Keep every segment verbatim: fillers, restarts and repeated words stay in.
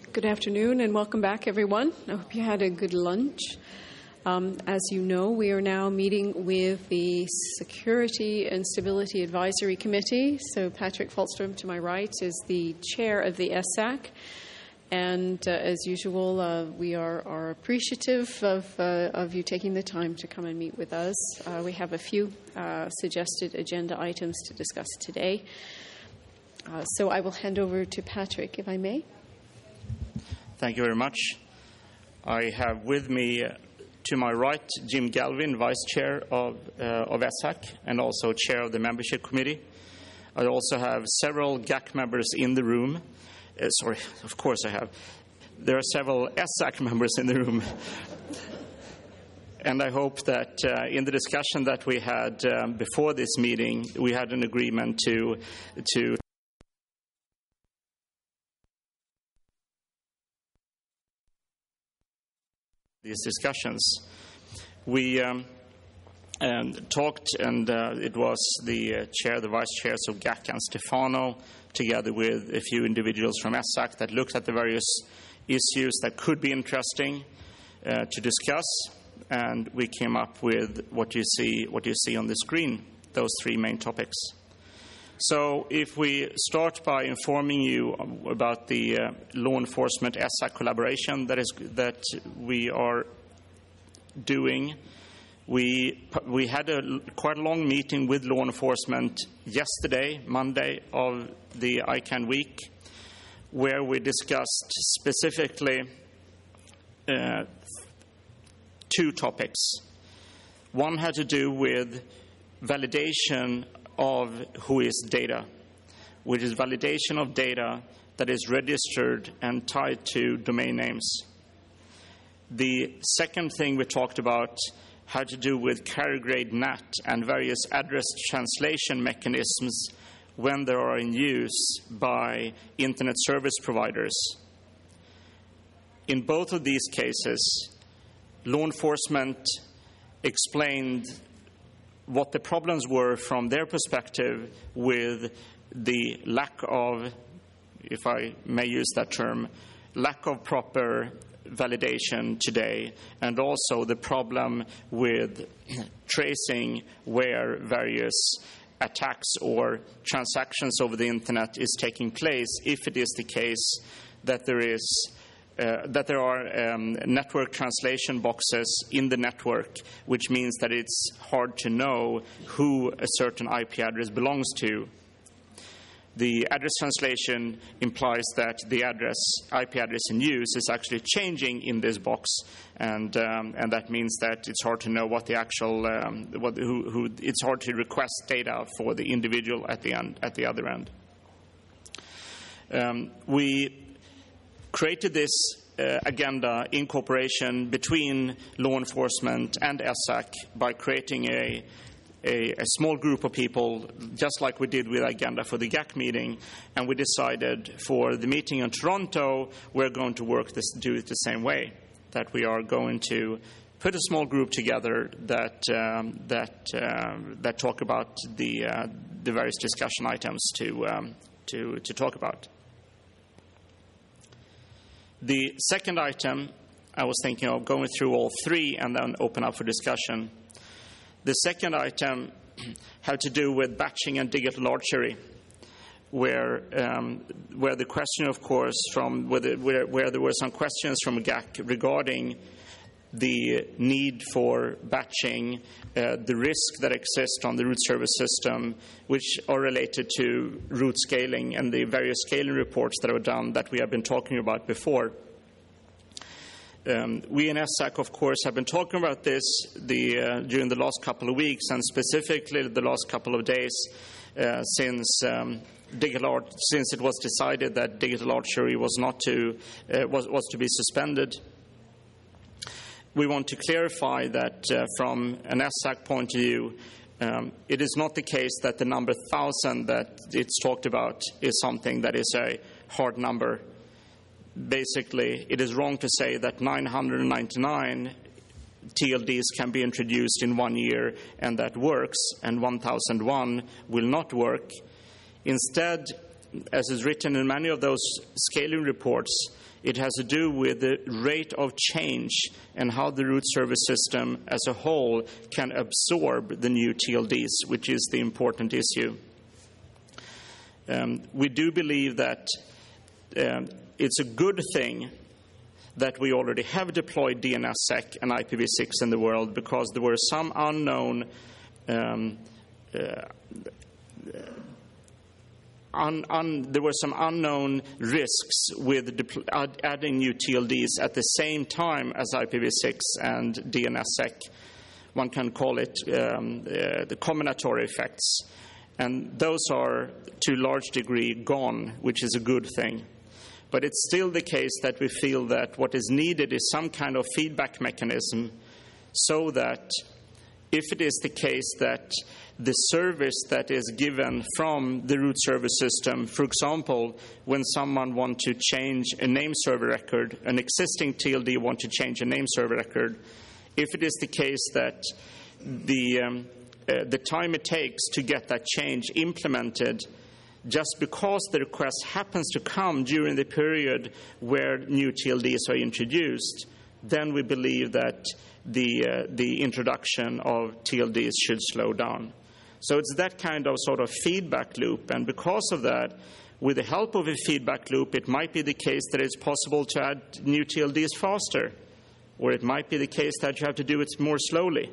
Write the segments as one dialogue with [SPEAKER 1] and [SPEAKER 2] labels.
[SPEAKER 1] Good afternoon and welcome back, everyone. I hope you had a good lunch. Um, as you know, we are now meeting with the Security and Stability Advisory Committee. So Patrick Falstrom, to my right, is the chair of the S A C. And uh, as usual, uh, we are, are appreciative of, uh, of you taking the time to come and meet with us. Uh, we have a few uh, suggested agenda items to discuss today. Uh, so I will hand over to Patrick, if I may.
[SPEAKER 2] Thank you very much. I have with me, uh, to my right, Jim Galvin, Vice Chair of, uh, of S A C and also Chair of the Membership Committee. I also have several G A C members in the room. Uh, sorry, of course I have. There are several S A C members in the room. And I hope that uh, in the discussion that we had um, before this meeting, we had an agreement to to these discussions. We um, and talked, and uh, it was the uh, chair, the vice chairs of G A C and Stefano, together with a few individuals from S A C, that looked at the various issues that could be interesting uh, to discuss, and we came up with what you see, what you see on the screen, those three main topics. So if we start by informing you about the uh, law enforcement S A C collaboration that is that we are doing, we we had a quite a long meeting with law enforcement yesterday, Monday of the I CANN week, where we discussed specifically uh, two topics. One had to do with validation of who is data, which is validation of data that is registered and tied to domain names. The second thing we talked about had to do with carrier grade N A T and various address translation mechanisms when they are in use by internet service providers. In both of these cases, law enforcement explained what the problems were from their perspective with the lack of, if I may use that term, lack of proper validation today, and also the problem with tracing where various attacks or transactions over the internet is taking place, if it is the case that there is Uh, that there are um, network translation boxes in the network, which means that it's hard to know who a certain I P address belongs to. The address translation implies that the address, I P address in use is actually changing in this box, and um, and that means that it's hard to know what the actual, um, what, who, who, it's hard to request data for the individual at the end, at the other end. Um, we created this uh, agenda in cooperation between law enforcement and S A C by creating a, a, a small group of people, just like we did with agenda for the G A C meeting, and we decided for the meeting in Toronto, we're going to work this, do it the same way, that we are going to put a small group together that um, that um, that talk about the uh, the various discussion items to um, to to talk about. The second item, I was thinking of going through all three and then open up for discussion. The second item had to do with batching and digital archery, where um, where the question, of course, from where, where, where there were some questions from G A C regarding the need for batching, uh, the risk that exists on the root service system, which are related to root scaling and the various scaling reports that are done that we have been talking about before. Um, we in S A C, of course, have been talking about this the, uh, during the last couple of weeks, and specifically the last couple of days uh, since um, digital art, since it was decided that digital archery was not to uh, was, was to be suspended. We want to clarify that uh, from an S A C point of view, um, it is not the case that the number one thousand that it's talked about is something that is a hard number. Basically, it is wrong to say that nine hundred ninety-nine T L Ds can be introduced in one year and that works, and one thousand one will not work. Instead, as is written in many of those scaling reports, it has to do with the rate of change and how the root service system as a whole can absorb the new T L Ds, which is the important issue. Um, we do believe that um, it's a good thing that we already have deployed D N S S E C and I P v six in the world, because there were some unknown um, uh, Un, un, there were some unknown risks with add, adding new T L Ds at the same time as I P v six and D N S S E C. One can call it um, uh, the combinatory effects. And those are, to a large degree, gone, which is a good thing. But it's still the case that we feel that what is needed is some kind of feedback mechanism, so that if it is the case that the service that is given from the root service system, for example, when someone wants to change a name server record, an existing T L D wants to change a name server record, if it is the case that the, um, uh, the time it takes to get that change implemented, just because the request happens to come during the period where new T L Ds are introduced, then we believe that the, uh, the introduction of T L Ds should slow down. So it's that kind of sort of feedback loop, and because of that, with the help of a feedback loop, it might be the case that it's possible to add new T L Ds faster, or it might be the case that you have to do it more slowly.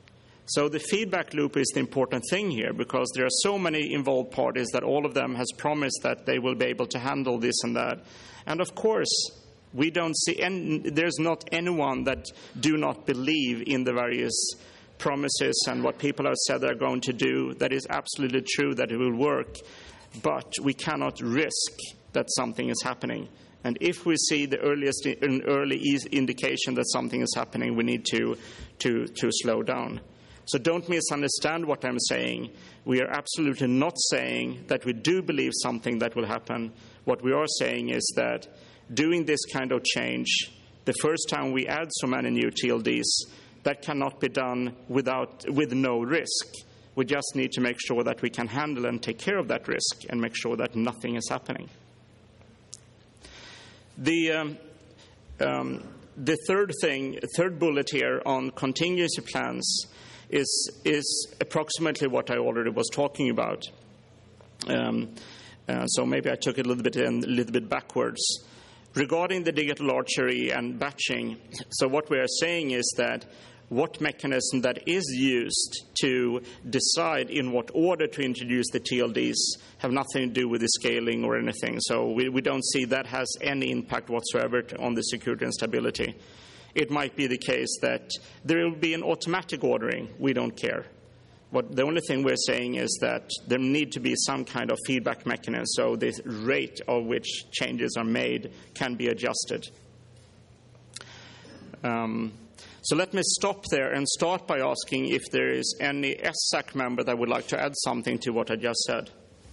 [SPEAKER 2] So the feedback loop is the important thing here, because there are so many involved parties that all of them has promised that they will be able to handle this and that. And of course, we don't see any, there's not anyone that do not believe in the various promises and what people have said they're going to do. That is absolutely true that it will work, but we cannot risk that something is happening. And if we see the earliest, an early indication that something is happening, we need to, to, to slow down. So don't misunderstand what I'm saying. We are absolutely not saying that we do believe something that will happen. What we are saying is that doing this kind of change, the first time we add so many new T L Ds, that cannot be done without, with no risk. We just need to make sure that we can handle and take care of that risk and make sure that nothing is happening. The, um, um, the third thing, third bullet here on contingency plans is, is approximately what I already was talking about. Um, uh, so maybe I took it a little bit, in, a little bit backwards. Regarding the digital archery and batching, so what we are saying is that what mechanism that is used to decide in what order to introduce the T L Ds have nothing to do with the scaling or anything. So we, we don't see that has any impact whatsoever on the security and stability. It might be the case that there will be an automatic ordering. We don't care. What, the only thing we're saying is that there need to be some kind of feedback mechanism, so the rate of which changes are made can be adjusted. Um, so let me stop there and start by asking if there is any S S A C member that would like to add something to what I just said.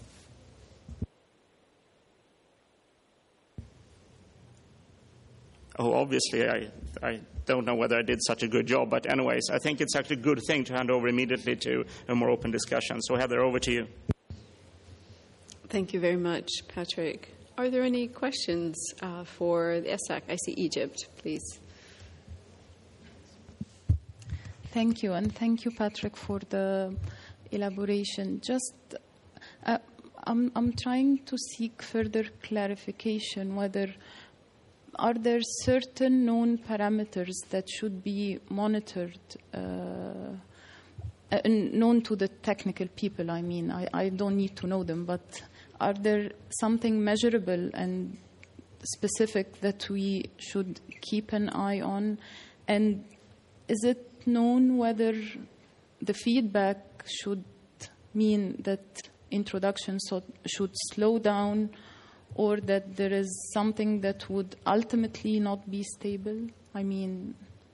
[SPEAKER 2] Oh, obviously, I, I don't know whether I did such a good job, but anyways, I think it's actually a good thing to hand over immediately to a more open discussion. So Heather, over to you.
[SPEAKER 1] Thank you very much, Patrick. Are there any questions uh, for the S A C? I see Egypt, please.
[SPEAKER 3] Thank you, and thank you, Patrick, for the elaboration. Just, uh, I'm, I'm trying to seek further clarification whether are there certain known parameters that should be monitored, uh, uh, known to the technical people, I mean. I, I don't need to know them, but are there something measurable and specific that we should keep an eye on? And is it known whether the feedback should mean that introduction so, should slow down, or that there is something that would ultimately not be stable? I mean...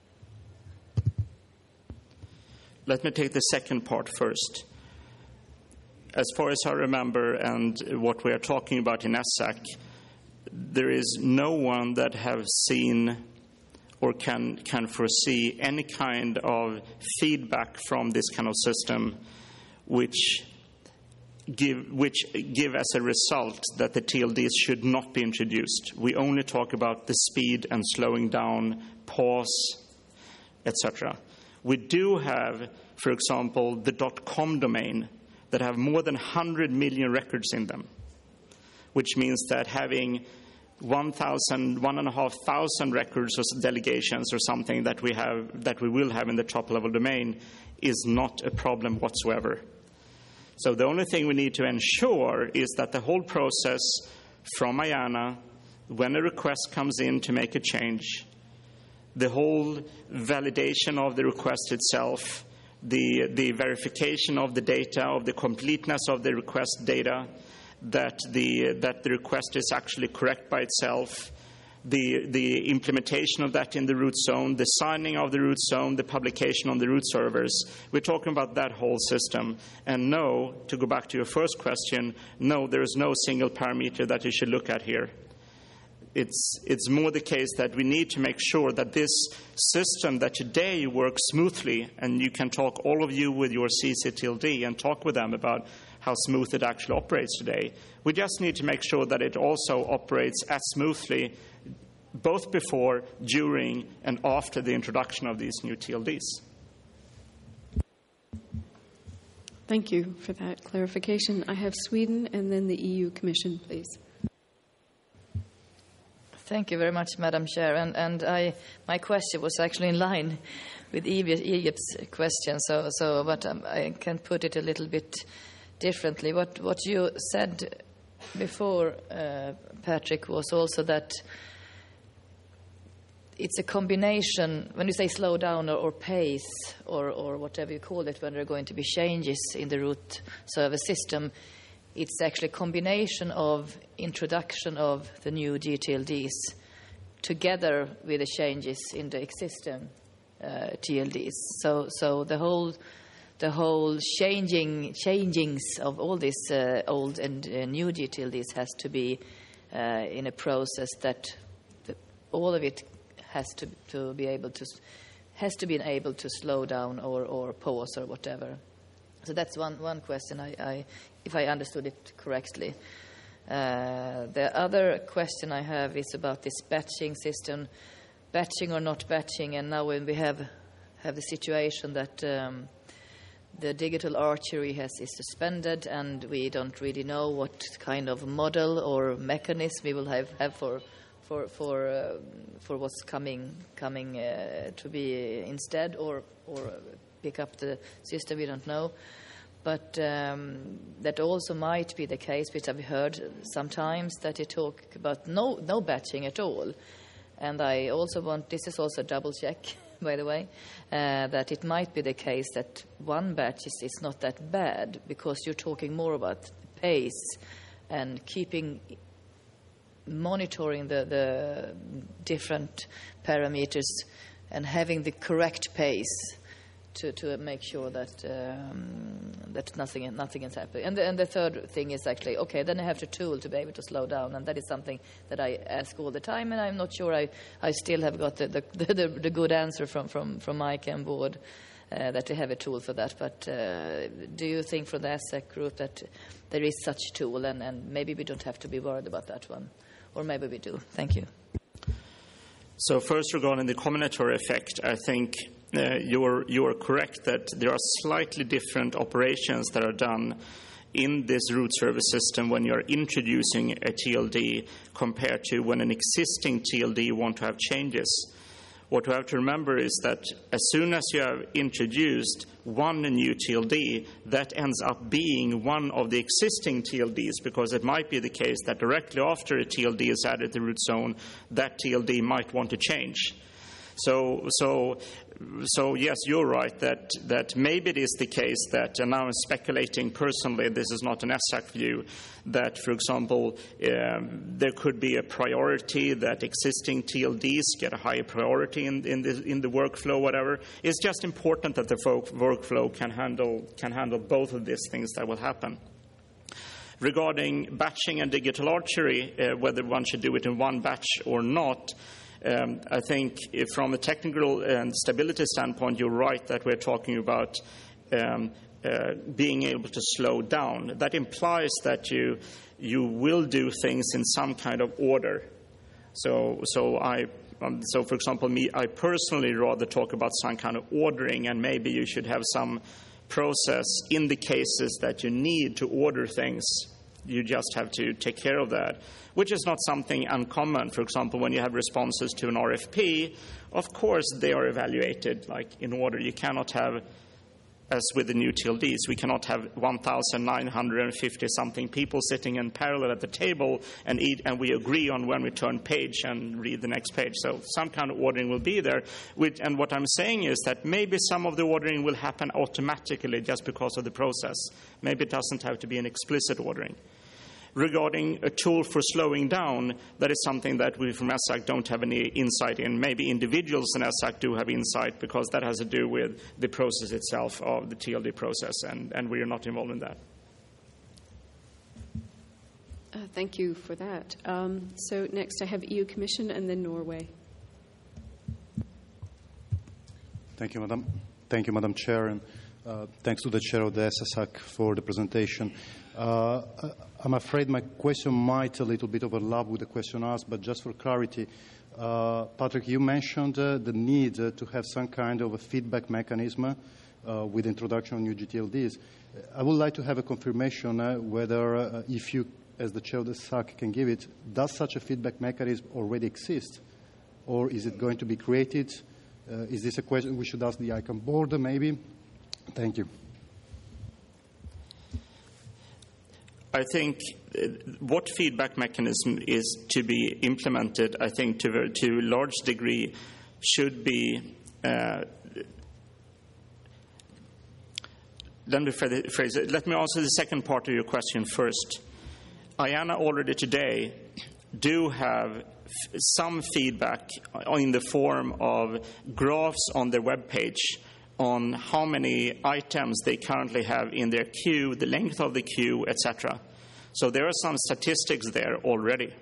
[SPEAKER 2] Let me take the second part first. As far as I remember, and what we are talking about in S A C, there is no one that have seen or can, can foresee any kind of feedback from this kind of system which give, which give as a result that the T L Ds should not be introduced. We only talk about the speed and slowing down, pause, et cetera. We do have, for example, the .com domain that have more than one hundred million records in them, which means that having one thousand, one and a half thousand records or delegations or something that we have, that we will have in the top-level domain is not a problem whatsoever. So the only thing we need to ensure is that the whole process from IANA, when a request comes in to make a change, the whole validation of the request itself, the, the verification of the data, of the completeness of the request data, that the, that the request is actually correct by itself, the, the implementation of that in the root zone, the signing of the root zone, the publication on the root servers. We're talking about that whole system. And no, to go back to your first question, no, there is no single parameter that you should look at here. It's, it's more the case that we need to make sure that this system that today works smoothly, and you can talk, all of you, with your C C T L D and talk with them about how smooth it actually operates today. We just need to make sure that it also operates as smoothly both before, during, and after the introduction of these new T L Ds.
[SPEAKER 1] Thank you for that clarification. I have Sweden and then the E U Commission, please.
[SPEAKER 4] Thank you very much, Madam Chair. And, and I, my question was actually in line with Egypt's question, so, so but um, I can put it a little bit differently. What, what you said before, uh, Patrick, was also that it's a combination, when you say slow down or, or pace or, or whatever you call it, when there are going to be changes in the root server system, it's actually a combination of introduction of the new G T L Ds together with the changes in the existing uh, T L Ds. So, so the whole the whole changing changings of all these uh, old and uh, new G T L Ds has to be uh, in a process that the, all of it has to to be able to has to be able to slow down or, or pause or whatever. So that's one one question. I, I if I understood it correctly. Uh, the other question I have is about this batching system, batching or not batching. And now when we have have the situation that um, the digital archery has is suspended, and we don't really know what kind of model or mechanism we will have, have for for for uh, for what's coming coming uh, to be instead, or or pick up the system. We don't know. But um, that also might be the case, which I've heard sometimes, that you talk about no no batching at all. And I also want, this is also a double check, by the way, uh, that it might be the case that one batch is, is not that bad, because you're talking more about pace and keeping, monitoring the, the different parameters and having the correct pace to, to make sure that um, that nothing nothing is happening. And the, and the third thing is actually, okay, then I have the tool to be able to slow down, and that is something that I ask all the time, and I'm not sure I, I still have got the, the, the, the good answer from, from, from Mike and board uh, that we have a tool for that. But uh, do you think from the ASSEC group that there is such a tool, and, and maybe we don't have to be worried about that one? Or maybe we do. Thank you.
[SPEAKER 2] So first, regarding the combinatorial effect, I think uh, you're, you're correct that there are slightly different operations that are done in this root service system when you're introducing a T L D compared to when an existing T L D want to have changes. What we have to remember is that as soon as you have introduced one new T L D, that ends up being one of the existing T L Ds, because it might be the case that directly after a T L D is added to the root zone, that T L D might want to change. So, so, so yes, you're right that, that maybe it is the case that, and now I'm speculating personally, this is not an ASSEC view, that, for example, um, there could be a priority that existing T L Ds get a higher priority in, in, the, in the workflow, whatever. It's just important that the workflow can handle, can handle both of these things that will happen. Regarding batching and digital archery, uh, whether one should do it in one batch or not, Um, I think if from a technical and stability standpoint, you're right that we're talking about um, uh, being able to slow down. That implies that you you will do things in some kind of order. So, so I, um, so for example, me, I personally rather talk about some kind of ordering, and maybe you should have some process in the cases that you need to order things. You just have to take care of that, which is not something uncommon. For example, when you have responses to an R F P, of course they are evaluated like in order. You cannot have, as with the new T L Ds, we cannot have one thousand nine hundred fifty something people sitting in parallel at the table and eat, and we agree on when we turn page and read the next page. So some kind of ordering will be there. Which, and what I'm saying is that maybe some of the ordering will happen automatically just because of the process. Maybe it doesn't have to be an explicit ordering. Regarding a tool for slowing down, that is something that we from ESSAC don't have any insight in. Maybe individuals in ESSAC do have insight, because that has to do with the process itself of the T L D process, and, and we are not involved in that.
[SPEAKER 1] Uh, thank you for that. Um, so next I have E U Commission and then Norway.
[SPEAKER 5] Thank you, Madam. Thank you, Madam Chair, and uh, thanks to the Chair of the ESSAC for the presentation. Uh, I'm afraid my question might a little bit overlap with the question asked, but just for clarity, uh, Patrick, you mentioned uh, the need uh, to have some kind of a feedback mechanism uh, with the introduction of new G T L Ds. I would like to have a confirmation uh, whether, uh, if you, as the Chair of the S A C, can give it, does such a feedback mechanism already exist, or is it going to be created? Uh, is this a question we should ask the ICANN board, maybe? Thank you.
[SPEAKER 2] I think what feedback mechanism is to be implemented, I think to a, to a large degree should be, uh, let me phrase it, let me answer the second part of your question first. IANA already today do have f- some feedback in the form of graphs on their web page on how many items they currently have in their queue, the length of the queue, et cetera. So there are some statistics there already.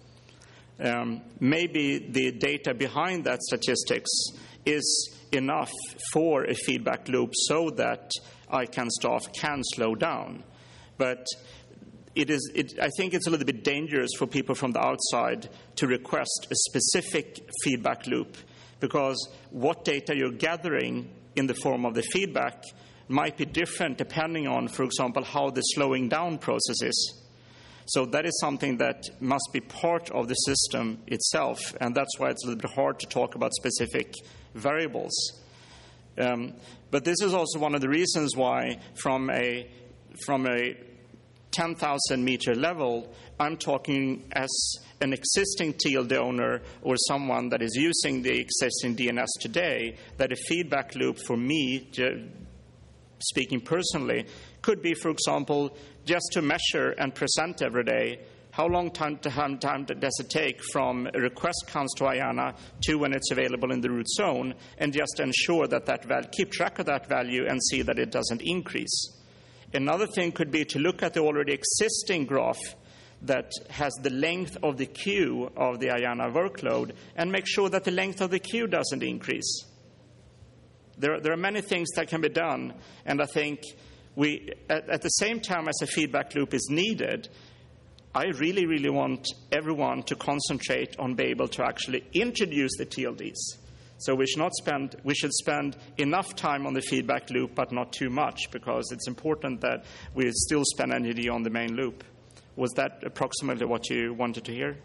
[SPEAKER 2] Um, maybe the data behind that statistics is enough for a feedback loop so that ICANN staff can slow down. But it is, it, I think it's a little bit dangerous for people from the outside to request a specific feedback loop, because what data you're gathering in the form of the feedback might be different depending on, for example, how the slowing down process is. So that is something that must be part of the system itself, and that's why it's a little bit hard to talk about specific variables. Um, but this is also one of the reasons why from a, from a ten thousand meter level, I'm talking as an existing T L D owner or someone that is using the existing D N S today, that a feedback loop for me, speaking personally, could be, for example, just to measure and present every day how long time, to, how time does it take from a request comes to IANA to when it's available in the root zone, and just ensure that that value, keep track of that value and see that it doesn't increase. Another thing could be to look at the already existing graph that has the length of the queue of the IANA workload and make sure that the length of the queue doesn't increase. There, there are many things that can be done, and I think we, at, at the same time as a feedback loop is needed, I really, really want everyone to concentrate on being able to actually introduce the T L Ds. So we should not spend, we should spend enough time on the feedback loop, but not too much, because it's important that we still spend energy on the main loop. Was that approximately what you wanted to hear?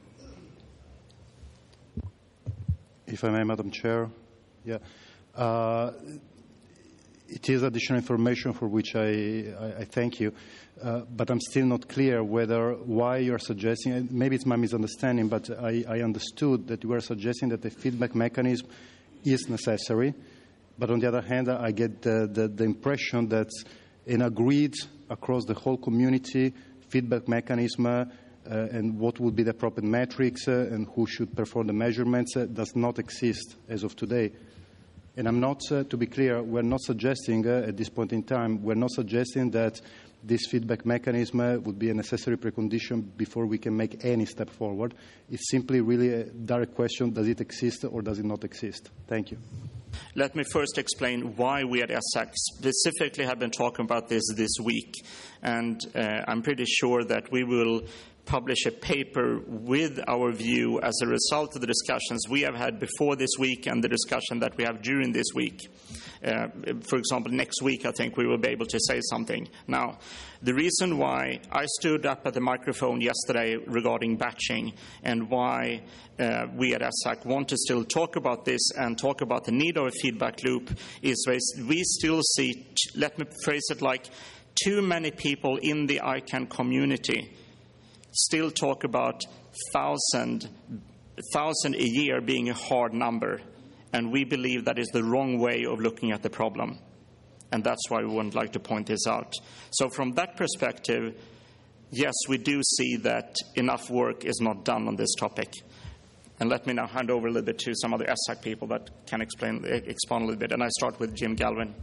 [SPEAKER 5] If I may, Madam Chair. Yeah. Uh, it is additional information for which I, I, I thank you. Uh, but I'm still not clear whether why you're suggesting, maybe it's my misunderstanding, but I, I understood that you were suggesting that the feedback mechanism is necessary. But on the other hand, I get the, the, the impression that an agreed across the whole community feedback mechanism uh, and what would be the proper metrics uh, and who should perform the measurements uh, does not exist as of today. And I'm not, uh, to be clear, we're not suggesting uh, at this point in time, we're not suggesting that this feedback mechanism uh, would be a necessary precondition before we can make any step forward. It's simply really a direct question, does it exist or does it not exist? Thank you.
[SPEAKER 2] Let me first explain why we at E S S A C specifically have been talking about this this week. And uh, I'm pretty sure that we will publish a paper with our view as a result of the discussions we have had before this week and the discussion that we have during this week. Uh, for example, next week I think we will be able to say something. Now, the reason why I stood up at the microphone yesterday regarding batching and why uh, we at E S S A C want to still talk about this and talk about the need of a feedback loop is we still see, let me phrase it like, too many people in the I CANN community still talk about thousand, thousand a year being a hard number, and we believe that is the wrong way of looking at the problem, and that's why we would like to point this out. So from that perspective, yes, we do see that enough work is not done on this topic. And let me now hand over a little bit to some other E S S A C people that can explain, expand a little bit, and I start with Jim Galvin.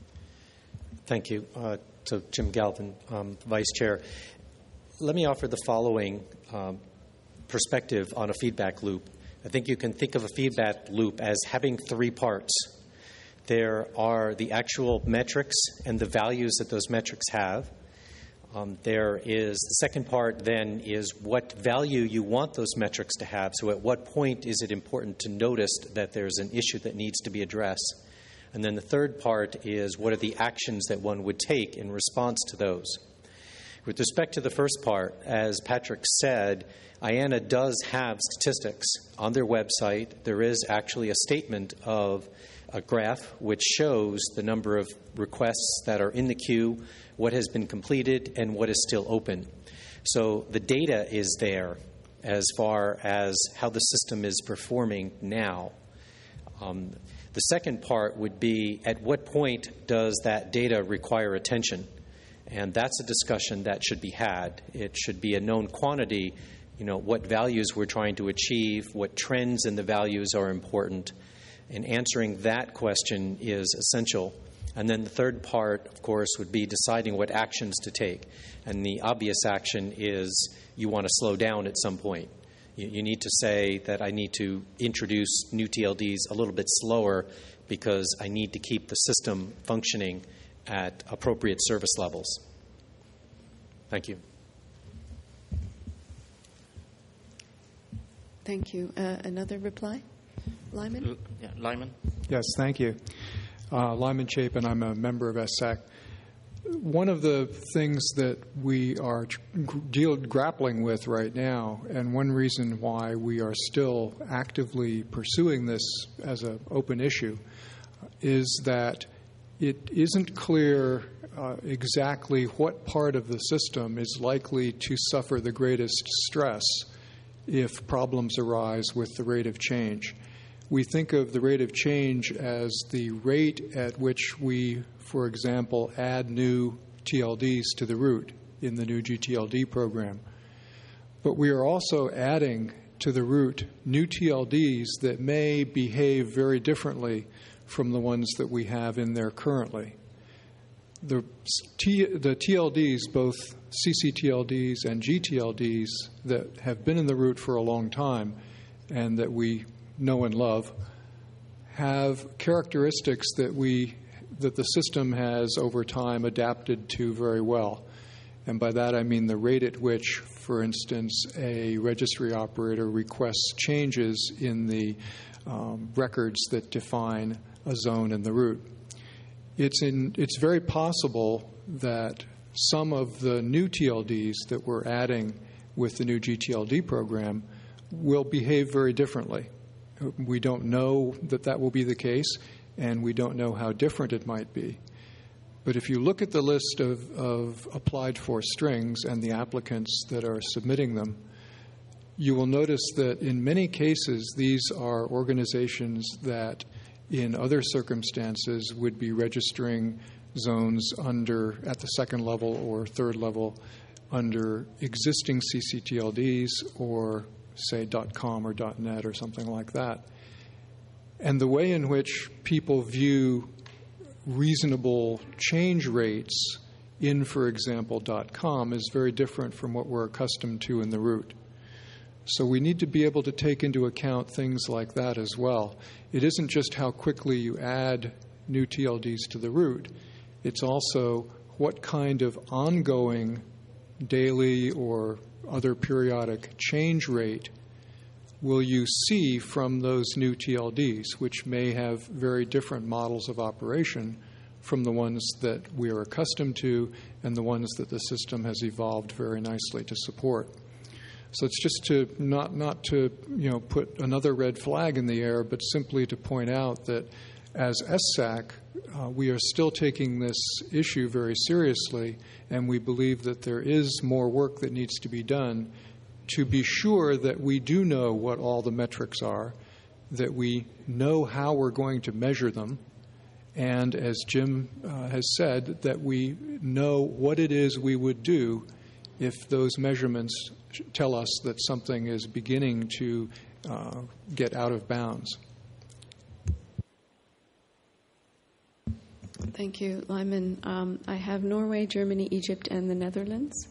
[SPEAKER 6] Thank you. Uh, so Jim Galvin, um, Vice Chair. Let me offer the following um, perspective on a feedback loop. I think you can think of a feedback loop as having three parts. There are the actual metrics and the values that those metrics have. Um, there is the second part then is what value you want those metrics to have. So at what point is it important to notice that there's an issue that needs to be addressed? And then the third part is what are the actions that one would take in response to those? With respect to the first part, as Patrick said, I A N A does have statistics on their website. There is actually a statement of a graph which shows the number of requests that are in the queue, what has been completed, and what is still open. So the data is there as far as how the system is performing now. Um, the second part would be at what point does that data require attention? And that's a discussion that should be had. It should be a known quantity, you know, what values we're trying to achieve, what trends in the values are important. And answering that question is essential. And then the third part, of course, would be deciding what actions to take. And the obvious action is you want to slow down at some point. You, you need to say that I need to introduce new T L Ds a little bit slower because I need to keep the system functioning at appropriate service levels. Thank you.
[SPEAKER 1] Thank you. Uh, another reply? Lyman?
[SPEAKER 2] L- yeah, Lyman.
[SPEAKER 7] Yes, thank you. Uh, Lyman Chapin, I'm a member of E S S A C. One of the things that we are tr- deal, grappling with right now, and one reason why we are still actively pursuing this as an open issue, is that it isn't clear uh, exactly what part of the system is likely to suffer the greatest stress if problems arise with the rate of change. We think of the rate of change as the rate at which we, for example, add new T L Ds to the root in the new G T L D program. But we are also adding to the root new T L Ds that may behave very differently from the ones that we have in there currently. The, T, the T L Ds, both C C T L Ds and G T L Ds that have been in the root for a long time and that we know and love, have characteristics that we that the system has over time adapted to very well. And by that I mean the rate at which, for instance, a registry operator requests changes in the um, records that define a zone in the root. It's in it's very possible that some of the new T L Ds that we're adding with the new G T L D program will behave very differently. We don't know that that will be the case, and we don't know how different it might be. But if you look at the list of, of applied for strings and the applicants that are submitting them, you will notice that in many cases these are organizations that in other circumstances would be registering zones under at the second level or third level under existing C C T L Ds or say .com or .net or something like that. And the way in which people view reasonable change rates in, for example, .com is very different from what we're accustomed to in the root. So we need to be able to take into account things like that as well. It isn't just how quickly you add new T L Ds to the route. It's also what kind of ongoing daily or other periodic change rate will you see from those new T L Ds, which may have very different models of operation from the ones that we are accustomed to and the ones that the system has evolved very nicely to support. So it's just to not not to you know put another red flag in the air, but simply to point out that as S S A C, uh, we are still taking this issue very seriously, and we believe that there is more work that needs to be done to be sure that we do know what all the metrics are, that we know how we're going to measure them, and as Jim uh, has said, that we know what it is we would do if those measurements tell us that something is beginning to uh, get out of bounds.
[SPEAKER 1] Thank you, Lyman. Um, I have Norway, Germany, Egypt, and the Netherlands.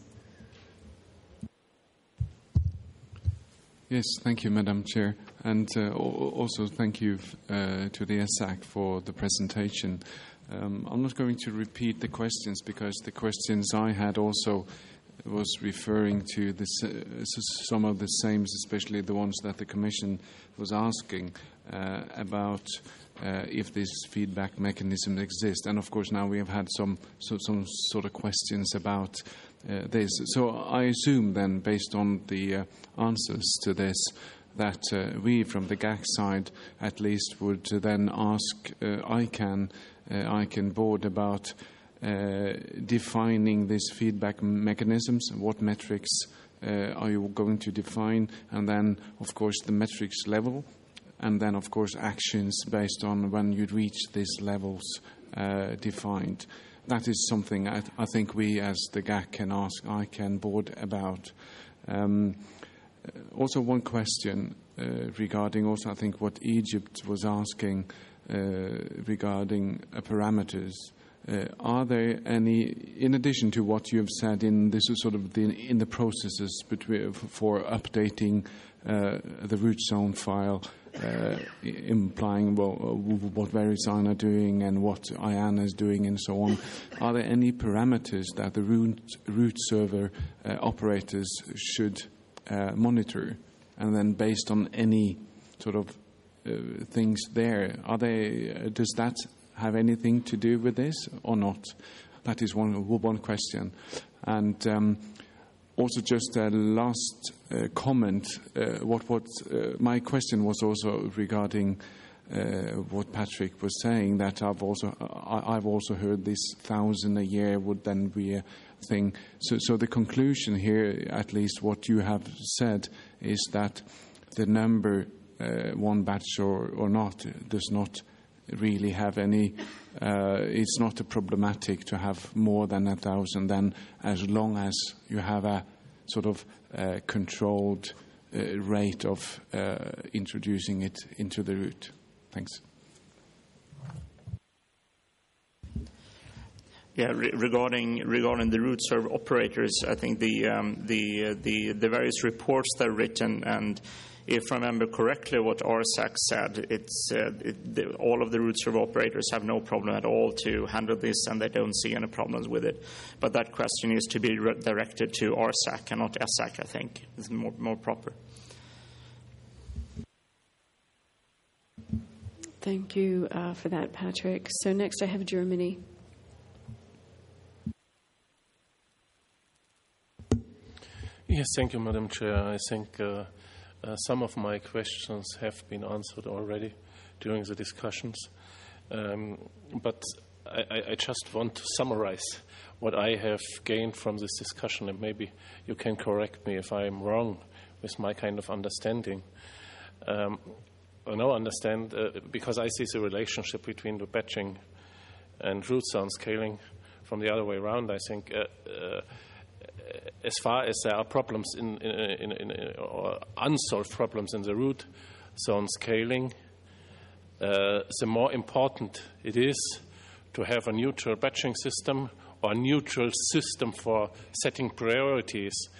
[SPEAKER 8] Yes, thank you, Madam Chair. And uh, also thank you uh, to the S A C for the presentation. Um, I'm not going to repeat the questions because the questions I had also was referring to the, some of the same, especially the ones that the Commission was asking uh, about uh, if this feedback mechanism exists. And of course now we have had some, so, some sort of questions about uh, this. So I assume then, based on the uh, answers to this, that uh, we from the G A C side at least would then ask uh, ICANN, uh, ICANN board about Uh, defining these feedback mechanisms, what metrics uh, are you going to define, and then, of course, the metrics level, and then, of course, actions based on when you reach these levels uh, defined. That is something I, th- I think we, as the G A C, can ask ICANN board about. Um, also, one question uh, regarding also, I think, what Egypt was asking uh, regarding uh, parameters. Uh, are there any, in addition to what you have said in this sort of the, in the processes between, for updating uh, the root zone file, uh, implying well, what VeriSign are doing and what IANA is doing and so on, are there any parameters that the root, root server uh, operators should uh, monitor? And then based on any sort of uh, things there, are they, uh, does that have anything to do with this or not? That is one one question. And um, also just a last uh, comment. Uh, what what uh, my question was also regarding uh, what Patrick was saying, that I've also I, I've also heard this thousand a year would then be a thing. So so the conclusion here, at least what you have said, is that the number uh, one batch or or not does not really have any, uh, it's not a problematic to have more than a thousand, then as long as you have a sort of uh, controlled uh, rate of uh, introducing it into the route. Thanks.
[SPEAKER 2] Yeah, re- regarding regarding the root server operators, I think the um, the uh, the the various reports that are written, and if I remember correctly what R S A C said, it's uh, it, the, all of the root server operators have no problem at all to handle this, and they don't see any problems with it. But that question is to be re- directed to R S A C and not S A C, I think. It's more, more proper.
[SPEAKER 1] Thank you uh, for that, Patrick. So next I have Germany.
[SPEAKER 9] Yes, thank you, Madam Chair. I think uh, Uh, some of my questions have been answered already during the discussions. Um, but I, I just want to summarize what I have gained from this discussion, and maybe you can correct me if I'm wrong with my kind of understanding. Um, I now understand, uh, because I see the relationship between the batching and root zone scaling from the other way around. I think uh, uh, as far as there are problems in, in, in, in or unsolved problems in the root zone scaling, uh, the more important it is to have a neutral batching system or a neutral system for setting priorities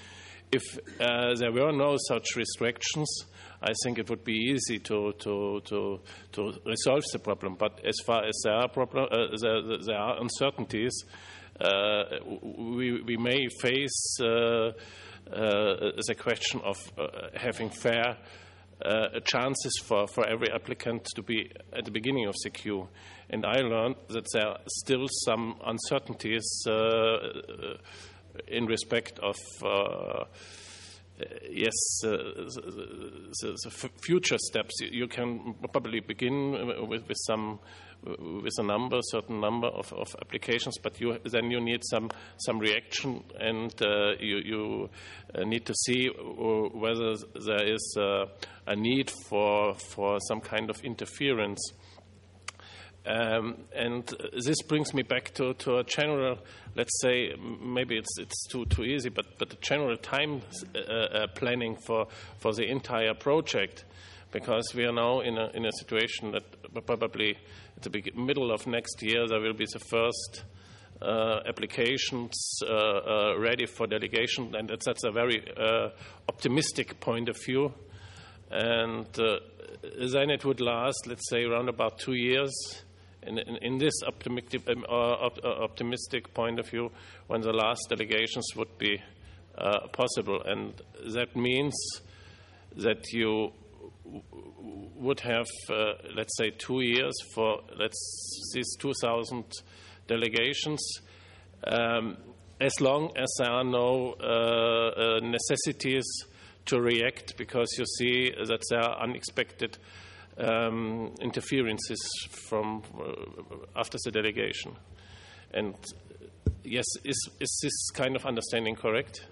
[SPEAKER 9] if uh, there were no such restrictions, I think it would be easy to to to, to resolve the problem. But as far as there are problem, uh, there, there are uncertainties, uh, we we may face uh, uh, the question of uh, having fair uh, chances for, for every applicant to be at the beginning of the queue. And I learned that there are still some uncertainties uh, in respect of. Uh, Uh, yes, uh, the, the, the future steps. You can probably begin with, with some, with a number, certain number of, of applications, but you, then you need some some reaction, and uh, you, you need to see whether there is a, a need for for some kind of interference. Um, and this brings me back to, to a general, let's say, maybe it's it's too too easy, but but a general time uh, uh, planning for, for the entire project, because we are now in a in a situation that probably at the big, middle of next year there will be the first uh, applications uh, uh, ready for delegation, and that's, that's a very uh, optimistic point of view, and uh, then it would last, let's say, around about two years. In, in, in this optimistic, um, uh, op, uh, optimistic point of view, when the last delegations would be uh, possible. And that means that you w- would have, uh, let's say, two years for let's these two thousand delegations, um, as long as there are no uh, uh, necessities to react, because you see that there are unexpected Um, interferences from uh, after the delegation. And yes, is, is this kind of understanding correct?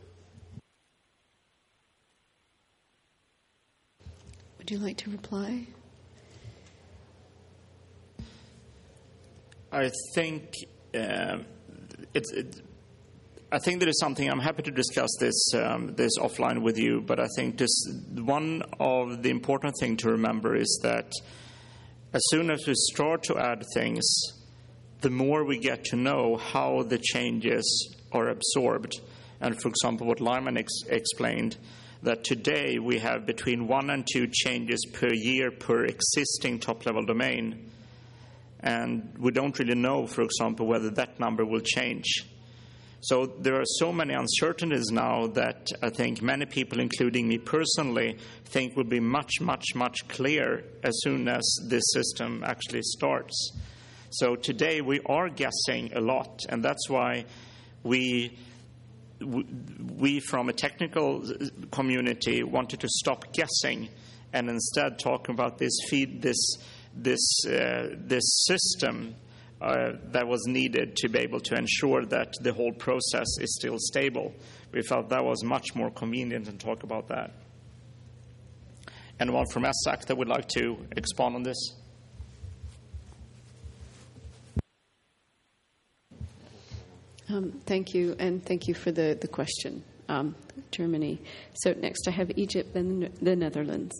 [SPEAKER 1] Would you like to reply?
[SPEAKER 2] I think uh, it's. It, I think there is something. I'm happy to discuss this um, this offline with you, but I think this one of the important thing to remember is that as soon as we start to add things, the more we get to know how the changes are absorbed. And for example, what Lyman ex- explained, that today we have between one and two changes per year per existing top-level domain, and we don't really know, for example, whether that number will change. So there are so many uncertainties now that I think many people, including me personally, think will be much, much, much clearer as soon as this system actually starts. So today we are guessing a lot, and that's why we, we from a technical community wanted to stop guessing and instead talk about this feed, this, this, uh, this system Uh, that was needed to be able to ensure that the whole process is still stable. We felt that was much more convenient to talk about that. Anyone from ESSAC that would like to expand on this?
[SPEAKER 1] Um, thank you, and thank you for the, the question, um, Germany. So next I have Egypt, then the Netherlands.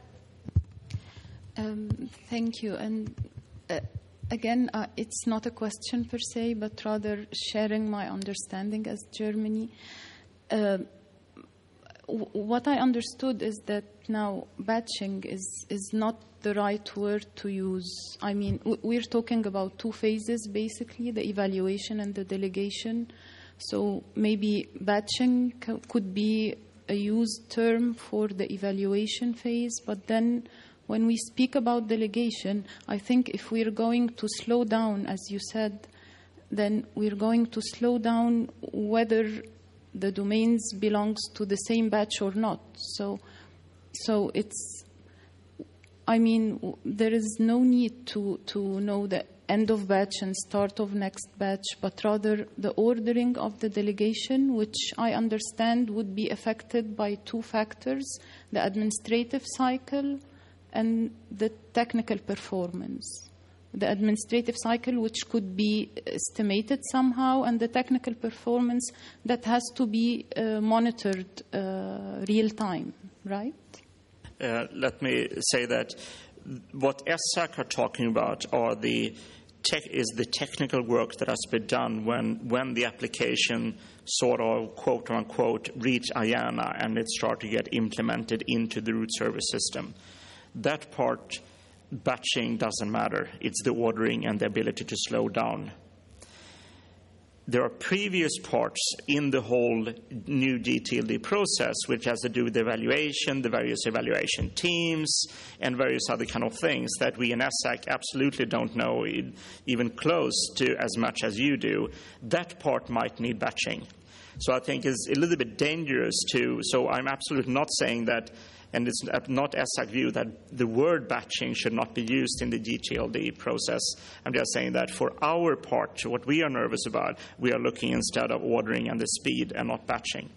[SPEAKER 3] Um, thank you. And uh, Again, uh, it's not a question per se, but rather sharing my understanding as Germany. Uh, w- what I understood is that now batching is, is not the right word to use. I mean, w- we're talking about two phases, basically, the evaluation and the delegation. So maybe batching c- could be a used term for the evaluation phase, but then when we speak about delegation, I think if we're going to slow down, as you said, then we're going to slow down whether the domains belongs to the same batch or not. So, so it's, I mean, there is no need to, to know the end of batch and start of next batch, but rather the ordering of the delegation, which I understand would be affected by two factors, the administrative cycle and the technical performance. The administrative cycle, which could be estimated somehow, and the technical performance that has to be uh, monitored uh, real time, right?
[SPEAKER 2] Uh, let me say that what ESSAC are talking about are the tech is the technical work that has been done when, when the application sort of quote unquote reach I A N A and it started to get implemented into the root service system. That part, batching doesn't matter. It's the ordering and the ability to slow down. There are previous parts in the whole new G T L D process which has to do with the evaluation, the various evaluation teams, and various other kind of things that we in ESSAC absolutely don't know even close to as much as you do. That part might need batching. So I think it's a little bit dangerous to, so I'm absolutely not saying that, and it's not ESSAC view that the word batching should not be used in the G T L D process. I'm just saying that for our part, what we are nervous about, we are looking instead of ordering and the speed and not batching.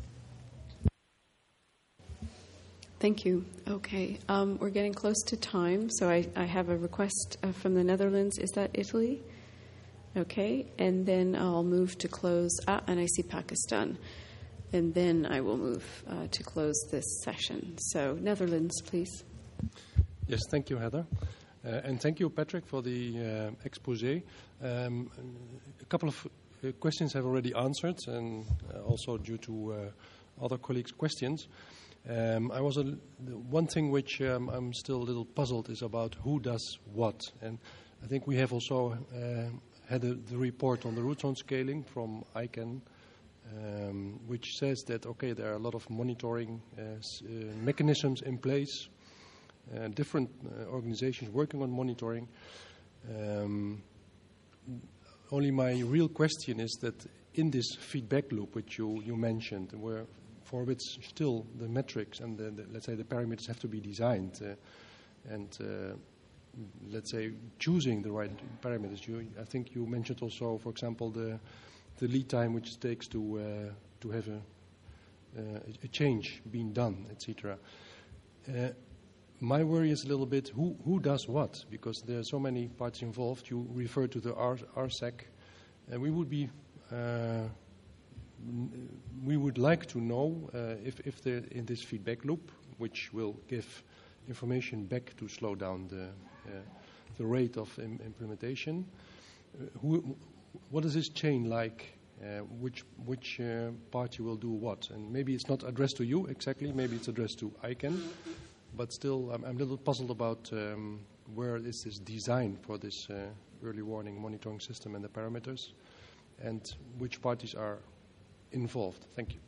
[SPEAKER 1] Thank you. Okay. Um, we're getting close to time, so I, I have a request uh, from the Netherlands. Is that Italy? Okay. And then I'll move to close. Ah, and I see Pakistan. And then I will move uh, to close this session. So, Netherlands, please.
[SPEAKER 10] Yes, thank you, Heather. Uh, and thank you, Patrick, for the uh, expose. Um, a couple of uh, questions have already answered, and uh, also due to uh, other colleagues' questions. Um, I was a, one thing which um, I'm still a little puzzled is about who does what. And I think we have also uh, had a, the report on the root zone scaling from I C A N, Um, which says that, okay, there are a lot of monitoring uh, s- uh, mechanisms in place, uh, different uh, organizations working on monitoring. Um, only my real question is that in this feedback loop which you, you mentioned, where for which still the metrics and the, the, let's say the parameters have to be designed, uh, and uh, let's say choosing the right parameters. You, I think you mentioned also, for example, the the lead time which it takes to uh, to have a, uh, a change being done, et cetera. Uh, my worry is a little bit who who does what, because there are so many parts involved. You refer to the R- RSAC, and we would be uh, we would like to know uh, if if there in this feedback loop, which will give information back to slow down the uh, the rate of im- implementation. Uh, who What is this chain like? Uh, which which uh, party will do what? And maybe it's not addressed to you exactly. Maybe it's addressed to I C A N. But still, I'm, I'm a little puzzled about um, where is this design for this uh, early warning monitoring system and the parameters, and which parties are involved. Thank you.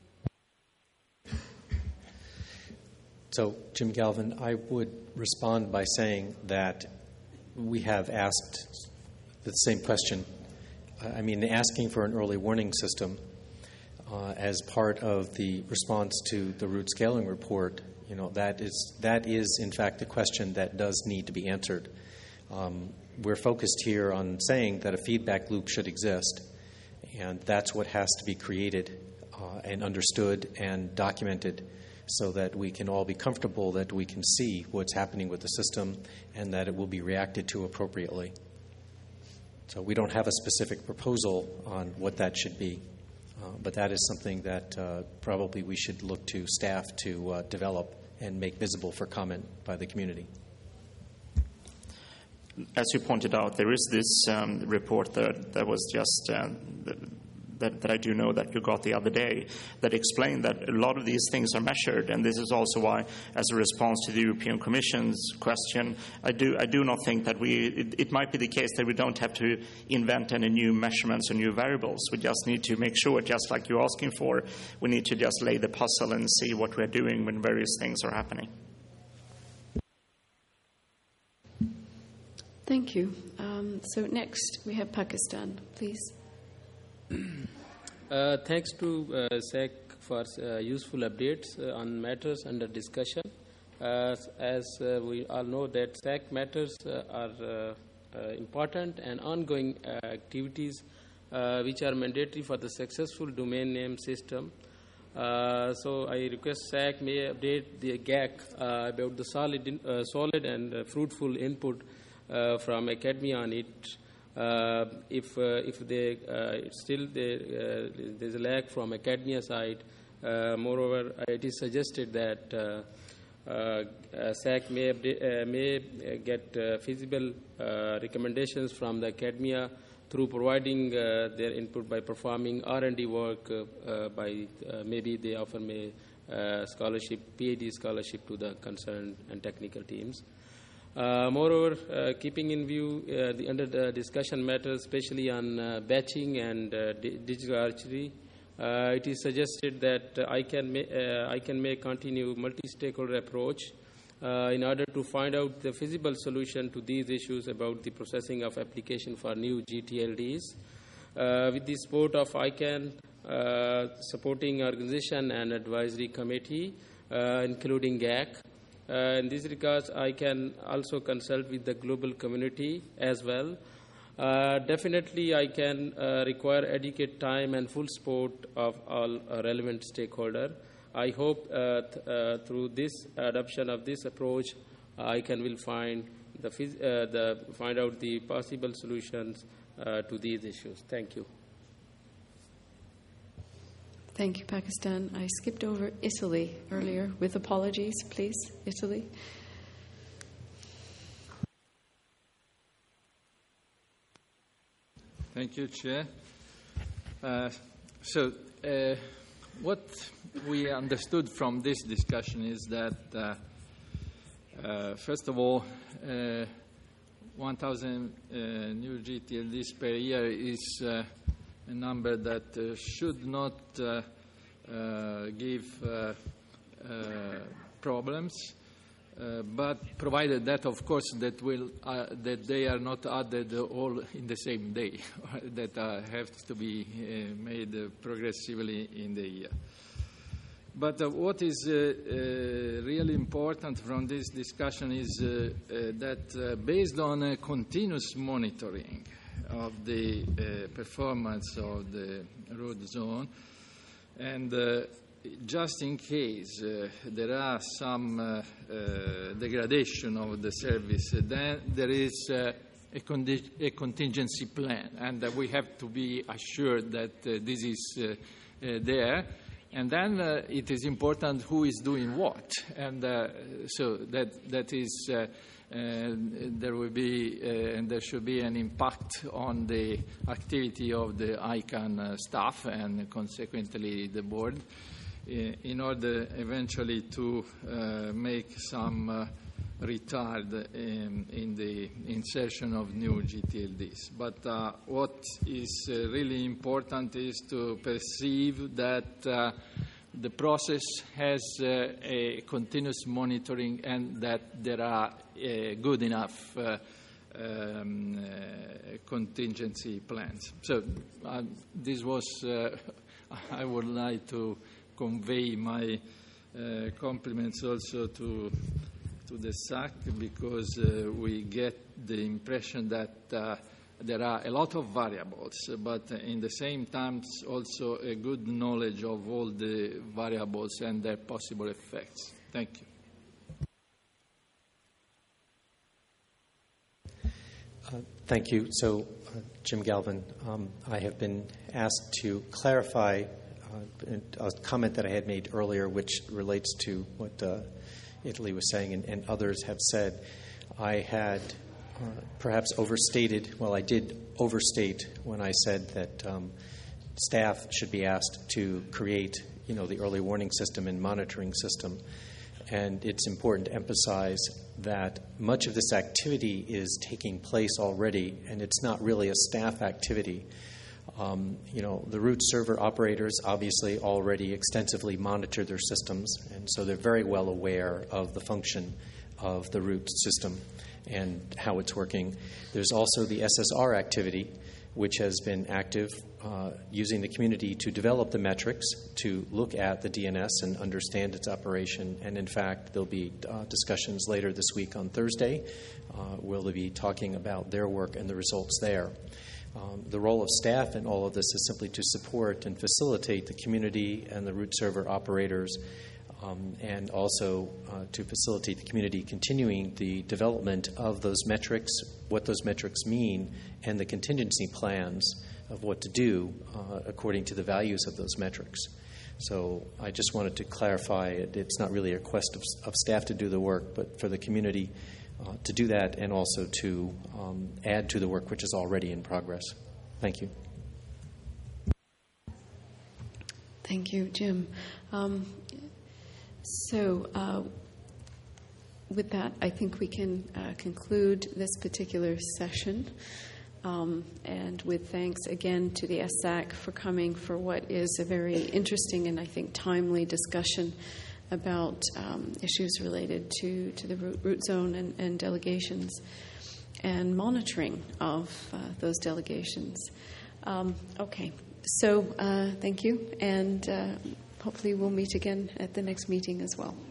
[SPEAKER 6] So, Jim Galvin, I would respond by saying that we have asked the same question. I mean, asking for an early warning system uh, as part of the response to the root scaling report, you know, that is, that is in fact, a question that does need to be answered. Um, we're focused here on saying that a feedback loop should exist, and that's what has to be created uh, and understood and documented so that we can all be comfortable that we can see what's happening with the system and that it will be reacted to appropriately. So we don't have a specific proposal on what that should be, uh, but that is something that uh, probably we should look to staff to uh, develop and make visible for comment by the community.
[SPEAKER 2] As you pointed out, there is this um, report that, that was just uh, that, that I do know that you got the other day that explained that a lot of these things are measured, and this is also why, as a response to the European Commission's question, I do I do not think that we it, it might be the case that we don't have to invent any new measurements or new variables. We just need to make sure, just like you're asking for, we need to just lay the puzzle and see what we're doing when various things are happening.
[SPEAKER 1] Thank you. Um, so next we have Pakistan, please.
[SPEAKER 11] Uh, thanks to uh, S A C for uh, useful updates uh, on matters under discussion. Uh, as uh, we all know that S A C matters uh, are uh, uh, important and ongoing uh, activities uh, which are mandatory for the successful domain name system. Uh, so I request S A C may update the G A C uh, about the solid, in, uh, solid and uh, fruitful input uh, from academia on it. Uh, if uh, if they uh, still they, uh, there's a lag from academia side, uh, moreover, it is suggested that uh, uh, S A C may, uh, may get uh, feasible uh, recommendations from the academia through providing uh, their input by performing R and D work. Uh, uh, by uh, maybe they offer may uh, scholarship, PhD scholarship to the concerned and technical teams. Uh, moreover, uh, keeping in view uh, the under the discussion matters, especially on uh, batching and uh, di- digital archery, uh, it is suggested that uh, I can ma- uh, I can make continue multi-stakeholder approach uh, in order to find out the feasible solution to these issues about the processing of application for new G T L Ds. Uh, with the support of I CAN, uh, supporting organization and advisory committee, uh, including G A C. Uh, in this regard, I can also consult with the global community as well. Uh, definitely, I can uh, require adequate time and full support of all uh, relevant stakeholders. I hope uh, th- uh, through this adoption of this approach, I can will find the, phys- uh, the find out the possible solutions uh, to these issues. Thank you.
[SPEAKER 1] Thank you, Pakistan. I skipped over Italy earlier with apologies, please. Italy.
[SPEAKER 12] Thank you, Chair. Uh, so, uh, what we understood from this discussion is that, uh, uh, first of all, uh, one thousand uh, new G T L Ds per year is uh, a number that uh, should not uh, uh, give uh, uh, problems, uh, but provided that, of course, that will uh, that they are not added all in the same day, that uh, have to be uh, made uh, progressively in the year. But uh, what is uh, uh, really important from this discussion is uh, uh, that uh, based on uh, continuous monitoring of the uh, performance of the road zone, and uh, just in case uh, there are some uh, uh, degradation of the service, then there is uh, a, condi- a contingency plan, and uh, we have to be assured that uh, this is uh, uh, there. And then uh, it is important who is doing what, and uh, so that that is. Uh, And there will be, uh, and there should be an impact on the activity of the I CAN uh, staff and consequently the board, uh, in order eventually to uh, make some uh, retard in, in the insertion of new G T L Ds. But uh, what is uh, really important is to perceive that uh, the process has uh, a continuous monitoring and that there are uh, good enough uh, um, uh, contingency plans. So uh, this was, uh, I would like to convey my uh, compliments also to, to the S A C, because uh, we get the impression that uh, there are a lot of variables, but in the same time also a good knowledge of all the variables and their possible effects. Thank you.
[SPEAKER 6] Uh, thank you. So, uh, Jim Galvin, um, I have been asked to clarify uh, a comment that I had made earlier, which relates to what uh, Italy was saying and, and others have said. I had Uh, perhaps overstated, well, I did overstate when I said that um, staff should be asked to create, you know, the early warning system and monitoring system. And it's important to emphasize that much of this activity is taking place already, and it's not really a staff activity. Um, you know, the root server operators obviously already extensively monitor their systems, and so they're very well aware of the function of the root system and how it's working. There's also the S S R activity, which has been active, uh, using the community to develop the metrics, to look at the D N S and understand its operation. And in fact, there'll be uh, discussions later this week on Thursday. Uh, we'll be talking about their work and the results there. Um, the role of staff in all of this is simply to support and facilitate the community and the root server operators, Um, and also uh, to facilitate the community continuing the development of those metrics, what those metrics mean, and the contingency plans of what to do uh, according to the values of those metrics. So I just wanted to clarify it, it's not really a request of, of staff to do the work, but for the community uh, to do that and also to um, add to the work which is already in progress. Thank you.
[SPEAKER 1] Thank you, Jim. Um, so uh, with that, I think we can uh, conclude this particular session. Um, and with thanks again to the S A C for coming for what is a very interesting and I think timely discussion about um, issues related to, to the root, root zone and, and delegations and monitoring of uh, those delegations. Um, okay, so uh, thank you, and uh, hopefully we'll meet again at the next meeting as well.